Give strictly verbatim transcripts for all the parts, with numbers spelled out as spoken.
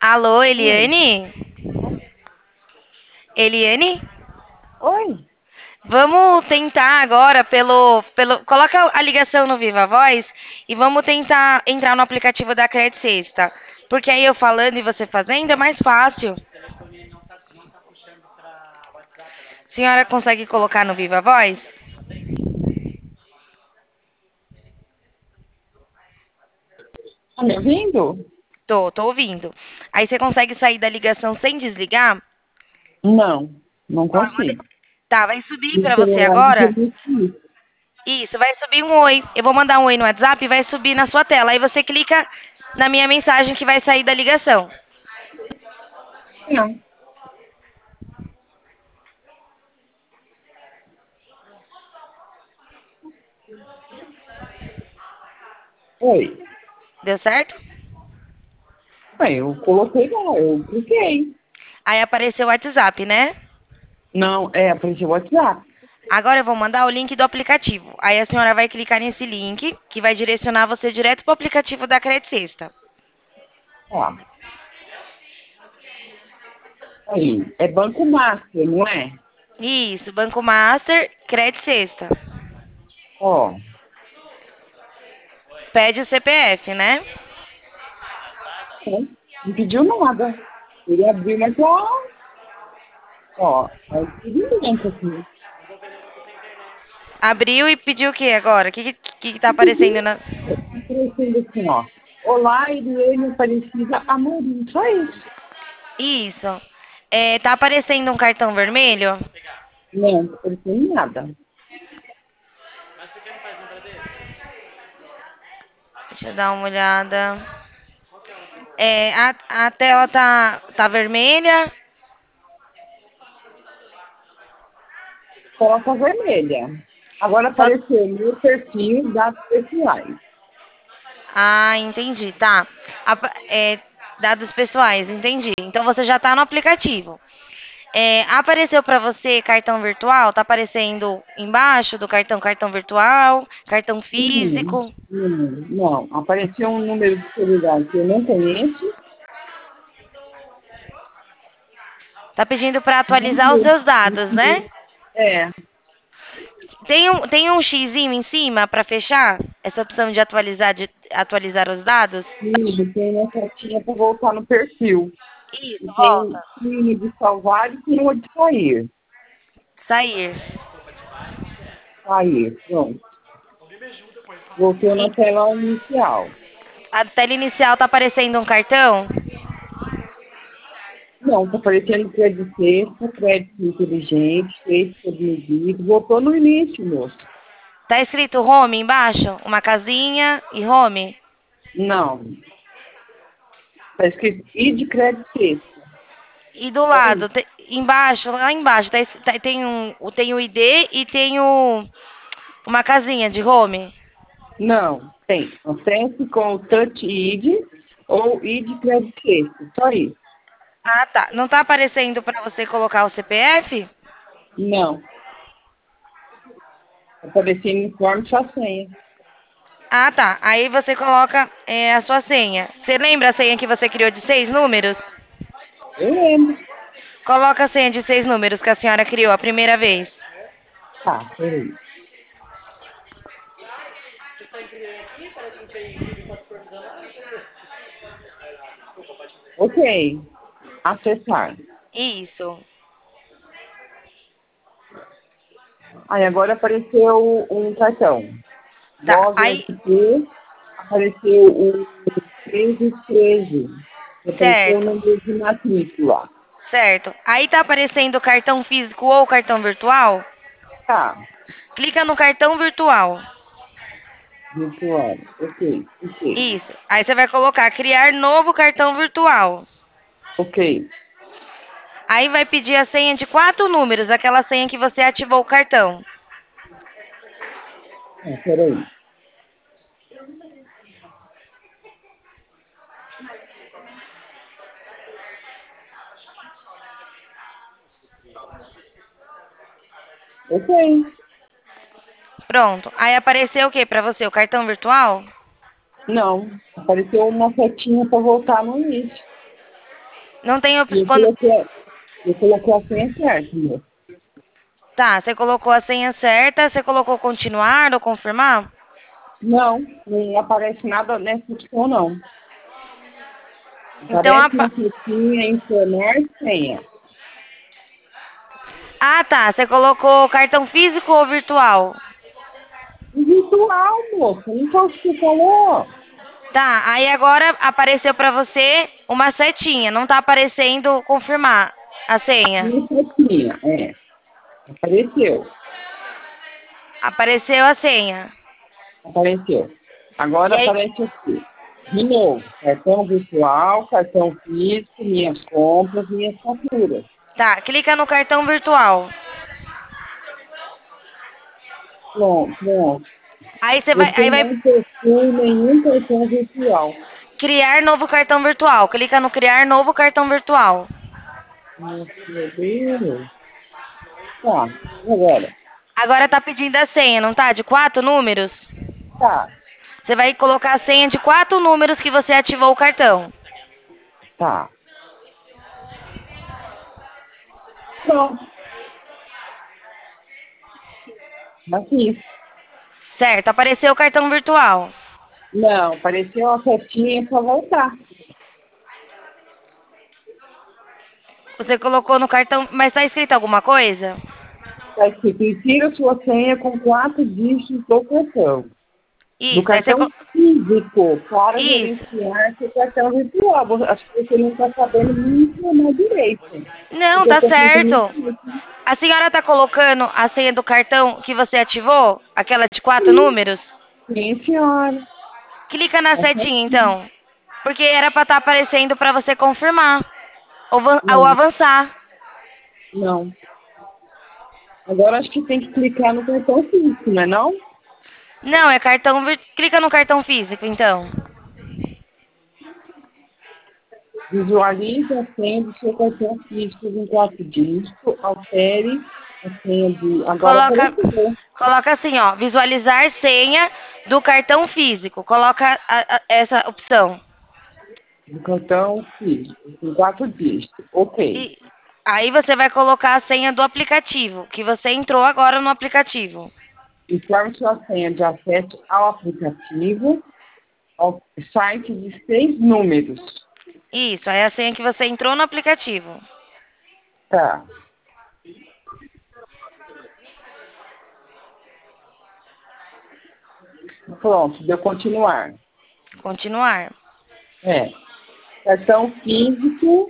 Alô, Oi. Eliane? Eliane? Oi. Vamos tentar agora pelo, pelo. Coloca a ligação no Viva Voz e vamos tentar entrar no aplicativo da Credit Sexta. Porque aí eu falando e você fazendo é mais fácil. A senhora consegue colocar no Viva Voz? Tá me ouvindo? Tô, tô ouvindo. Aí você consegue sair da ligação sem desligar? Não, não consigo. Tá, vai subir Meu pra você celular agora? desligou isso. Isso, vai subir um oi. Eu vou mandar um oi no WhatsApp e vai subir na sua tela. Aí você clica na minha mensagem que vai sair da ligação. Não. Oi. Deu certo? Bem, eu coloquei lá, eu cliquei. Aí apareceu o WhatsApp, né? Não, é, apareceu o WhatsApp. Agora eu vou mandar o link do aplicativo. Aí a senhora vai clicar nesse link, que vai direcionar você direto para o aplicativo da Credit Sexta. Ó, aí, é Banco Master, não é? Isso, Banco Master, Credit Sexta. Ó, Pede o C P F, né? não, não pediu nada. Ele abriu, mas ó, ó, é o experimento aqui. Abriu e pediu o que agora? O que, que, que tá Não aparecendo pediu, na. tá aparecendo assim, ó. Olá, Eliane Aparecida Amorim, só isso. Isso. É, tá aparecendo um cartão vermelho? Não, não tá aparecendo nada. Deixa eu dar uma olhada. É, a, a tela tá, tá vermelha. Coloca vermelha. Agora Só. apareceu meu perfil, dados pessoais. Ah, entendi, tá. Apa- é, dados pessoais, entendi. Então você já tá no aplicativo. É, apareceu para você cartão virtual? Tá aparecendo embaixo do cartão cartão virtual, cartão Sim, físico. sim, não. Apareceu um número de celular que eu não conheço. Tá pedindo para atualizar os seus dados, né? É, Tem um, tem um xizinho em cima para fechar essa opção de atualizar, de atualizar os dados? sim, tem uma setinha para voltar no perfil. E Isso, tem volta. uma de salvar e tem uma de sair. Sair. Sair, pronto. Voltou E na tela inicial. a tela inicial tá aparecendo um cartão? Não, tá aparecendo crédito sexta, crédito inteligente, crédito admitido. Voltou no início, moço. Tá escrito home embaixo? Uma casinha e home? Não, tá escrito I de crédito sexta. E do Só isso. lado, te- embaixo, lá embaixo, tá es- tá- tem, um, o- tem o I D e tem o, uma casinha de home. Não, tem. Acesse com o Touch I D ou I D crédito sexta. Só isso. Ah, tá. Não tá aparecendo para você colocar o C P F? Não. Aparecendo informe sua senha. Ah, tá. Aí você coloca é, a sua senha. Você lembra a senha que você criou de seis números? Eu lembro. Coloca a senha de seis números que a senhora criou a primeira vez. Tá, peraí. Ok. Acessar. Isso. Aí agora apareceu um cartão. Tá. Gov Aí, S P, apareceu o treze treze. Apareceu o certo. número de matrícula. Certo. Aí tá aparecendo o cartão físico ou cartão virtual? Tá. Clica no cartão virtual. Virtual. Ok. Ok. Isso. Aí você vai colocar criar novo cartão virtual. Ok. Aí vai pedir a senha de quatro números, aquela senha que você ativou o cartão. Ah, peraí. Ok. Pronto. Aí apareceu o que para você? O cartão virtual? Não. Apareceu uma setinha para voltar no início. Não tem E opção. eu Quando... coloquei, eu coloquei a senha certa, moça. Tá, você colocou a senha certa, você colocou continuar ou confirmar? Não, não aparece nada nessa opção, não. Então, Aparece apa... na setinha informar senha. Ah, tá. Você colocou cartão físico ou virtual? Virtual, moça, não foi o que você falou. Tá, aí agora apareceu pra você uma setinha, não tá aparecendo confirmar a senha. Minha setinha, é. Apareceu, Apareceu a senha. apareceu. E Agora aí, aparece aqui. De novo, cartão virtual, cartão físico, minhas compras, minhas faturas. tá, clica no cartão virtual. Pronto, pronto. Aí você vai, Você aí vai não possui nenhum cartão virtual. criar novo cartão virtual. Clica no criar novo cartão virtual. Nossa, meu Deus. Tá, e agora? Agora tá pedindo a senha, não tá? De quatro números? Tá, Você vai colocar a senha de quatro números que você ativou o cartão. tá. Pronto, aqui. Certo, apareceu o cartão virtual. Não, apareceu a setinha para voltar. Você colocou no cartão, mas tá escrito alguma coisa? Está escrito, insira sua senha com quatro dígitos do cartão. Do Isso, aí você. cartão co- físico, para Isso. gerenciar seu cartão virtual. Você- Acho que você não está sabendo me informar direito. Não, Porque eu tá estou fazendo certo. isso. A senhora tá colocando a senha do cartão que você ativou? Aquela de quatro Sim, números? sim, senhora. Clica na Tá setinha, certinho. então. Porque era pra estar aparecendo pra você confirmar. Ou, van- ou Não, avançar. não. Agora acho que tem que clicar no cartão físico, não é não? Não, é cartão. vir- Clica no cartão físico, então. Visualize a senha do seu cartão físico em quatro dígitos, altere a senha de... Agora Coloca, apareceu. coloca assim, ó. Visualizar senha do cartão físico. Coloca a- a- essa opção. Do cartão físico, em quatro dígitos. Ok. E aí você vai colocar a senha do aplicativo, que você entrou agora no aplicativo. Informe sua senha de acesso ao aplicativo, ao site de seis números. Isso, aí é a senha que você entrou no aplicativo. Tá. Pronto, deu continuar. Continuar. É. Cartão físico.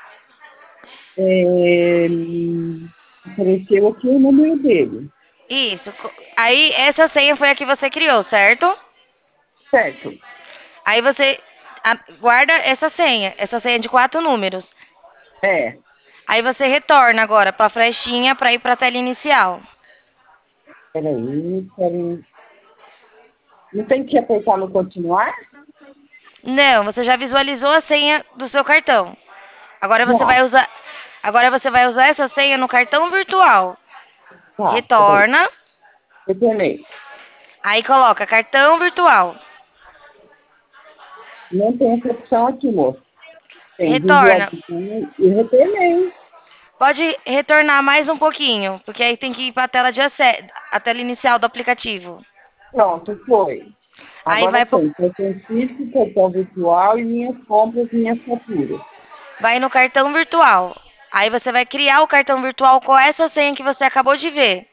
É, apareceu aqui o número dele. Isso. co- Aí essa senha foi a que você criou, certo? Certo. Aí você a- guarda essa senha, essa senha de quatro números. É. Aí você retorna agora para a flechinha para ir para a tela inicial. Peraí, peraí. Não tem que apertar no continuar? Não, você já visualizou a senha do seu cartão. Agora você Já. vai usar, agora você vai usar essa senha no cartão virtual. Tá, peraí. Retorna, Retornei. aí coloca cartão virtual. Não tem essa opção aqui, moço. Tem Retorna. visualização e retornei. Pode retornar mais um pouquinho, porque aí tem que ir para a tela de acesso, a tela inicial do aplicativo. Pronto, foi. Aí Agora vai pro, tem cartão físico, cartão virtual e minhas compras, minhas faturas. vai no cartão virtual. Aí você vai criar o cartão virtual com essa senha que você acabou de ver.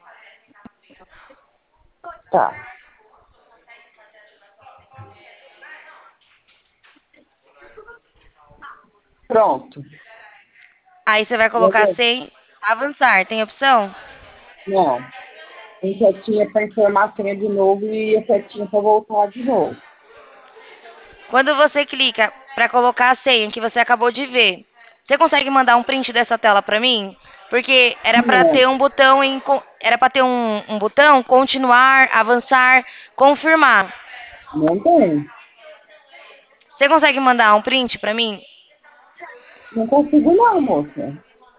Tá. Pronto. Aí você vai E colocar agora? sem avançar. Tem opção? Não. Tem setinha para informar a senha de novo e a setinha para voltar de novo. Quando você clica para colocar a senha que você acabou de ver, você consegue mandar um print dessa tela para mim? Porque era para Não, ter um botão em co- era para ter um, um botão continuar, avançar, confirmar. não tem. Você consegue mandar um print para mim? Não consigo não, moça.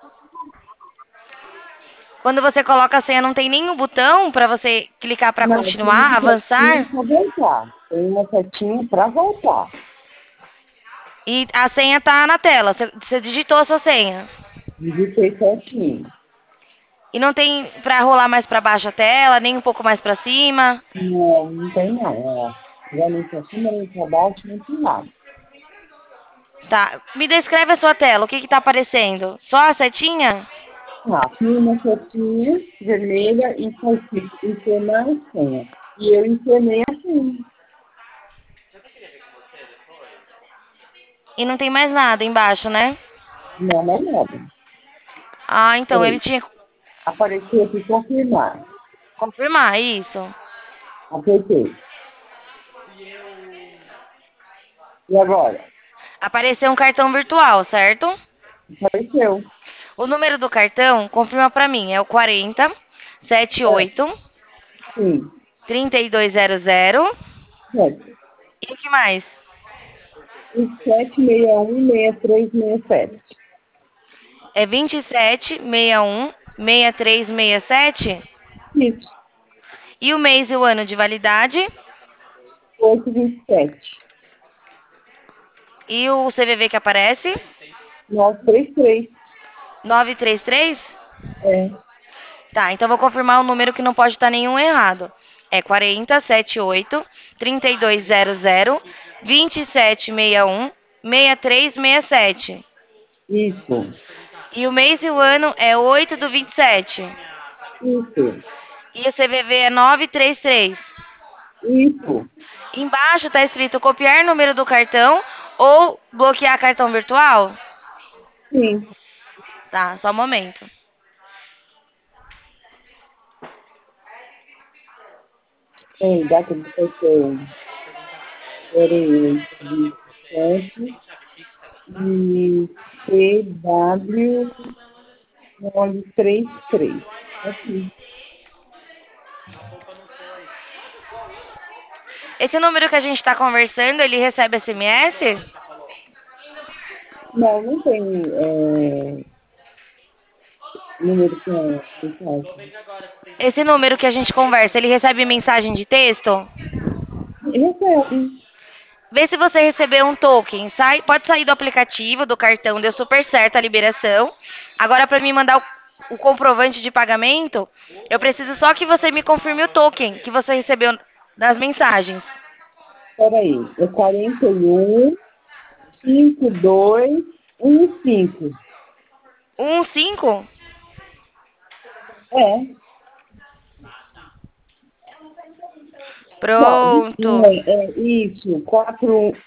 Quando você coloca a senha, não tem nenhum botão para você clicar para Não, tem continuar, uma setinha avançar? para voltar. Tem uma setinha para voltar. E a senha tá na tela. Você você digitou a sua senha. Digitei certinho. E não tem pra rolar mais pra baixo a tela, nem um pouco mais pra cima. Não, não tem não. Ó. Já nem pra cima, nem pra baixo, nem pro lado. Tá. Me descreve a sua tela. O que que tá aparecendo? Só a setinha? Ah, aqui uma setinha vermelha e tá escrito internar a senha. E eu internei assim. E não tem mais nada embaixo, né? Não, não é nada. Ah, então ele Peraí. tinha que Apareceu aqui confirmar. confirmar isso. Apertei. E agora? Apareceu um cartão virtual, certo? Apareceu. O número do cartão, confirma pra mim, é o quarenta, setenta e É, oito, sim. trinta e dois zero zero. Certo. E o que mais? E sete seis um, seis três seis sete. É vinte e sete, sessenta e um, sessenta e três, sessenta e sete. Isso. E o mês e o ano de validade? oito vinte e sete. E o C V V que aparece? nove três três. novecentos e trinta e três? É. Tá, então vou confirmar o número que não pode estar nenhum errado. É quarenta, setenta e oito, trinta e dois zero zero, vinte e sete, sessenta e um, sessenta e três, sessenta e sete. Isso. E o mês e o ano é oito do vinte e sete. Isso. E o C V V é novecentos e trinta e três. Isso. Embaixo está escrito copiar número do cartão ou bloquear cartão virtual? Sim. Tá, só um momento. Tem data de cartão. Peraí. vinte e sete. E T W novecentos e trinta e três. Aqui. Esse número que a gente está conversando, ele recebe S M S? Não, não tem é, número com mensagem. Esse número que a gente conversa, ele recebe mensagem de texto? Recebe. Vê se você recebeu um token. Sai, pode sair do aplicativo, do cartão, deu super certo a liberação. Agora, para me mandar o, o comprovante de pagamento, eu preciso só que você me confirme o token que você recebeu das mensagens. Peraí. É quarenta e um, cinquenta e dois, cinco. Um cinco. É. Não, Pronto. é, é isso. quatro,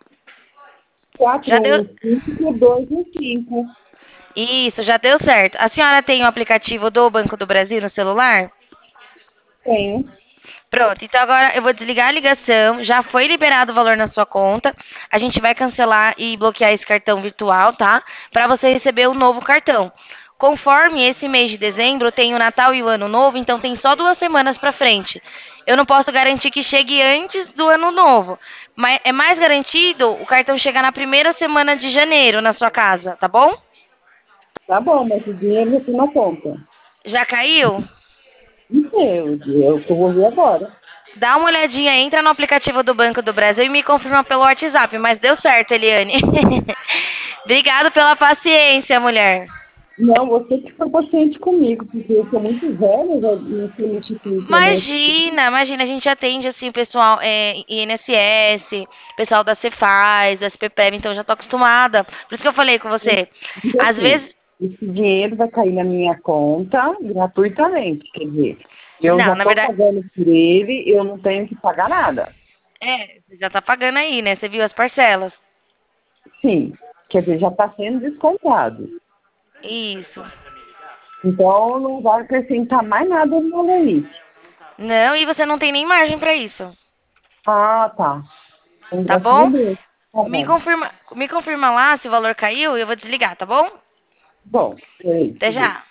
Já deu. quatro, cinco, dois, cinco. Isso, já deu certo. A senhora tem o aplicativo do Banco do Brasil no celular? Tenho. Pronto, então agora eu vou desligar a ligação. Já foi liberado o valor na sua conta. A gente vai cancelar e bloquear esse cartão virtual, tá? Para você receber o novo cartão. Conforme esse mês de dezembro tem o Natal e o Ano Novo, então tem só duas semanas para frente. Eu não posso garantir que chegue antes do Ano Novo, mas é mais garantido o cartão chegar na primeira semana de janeiro na sua casa, tá bom? Tá bom, mas o dinheiro já tem na conta. Já caiu? Não sei, eu que eu vou ver agora. Dá uma olhadinha, entra no aplicativo do Banco do Brasil e me confirma pelo WhatsApp, mas deu certo, Eliane. Obrigado pela paciência, mulher. Não, você que foi paciente comigo, porque eu sou muito velha, já não sei mexer com internet. Imagina, imagina, a gente atende assim, pessoal, é, I N S S, pessoal da Cefaz, da S P P E V, então eu já tô acostumada. Por isso que eu falei com você. E Às assim, vezes, esse dinheiro vai cair na minha conta gratuitamente, quer dizer, eu já não, na estou verdade, pagando por ele, eu não tenho que pagar nada. é, você já tá pagando aí, né? Você viu as parcelas. Sim, quer dizer, já está sendo descontado. Isso. Então não vai acrescentar mais nada no meu limite. Não, e você não tem nem margem pra isso, Ah, tá. Então, tá graças a bom? Deus. Tá Me bom. confirma, me confirma lá se o valor caiu e eu vou desligar, tá bom? Bom, é Até isso. já.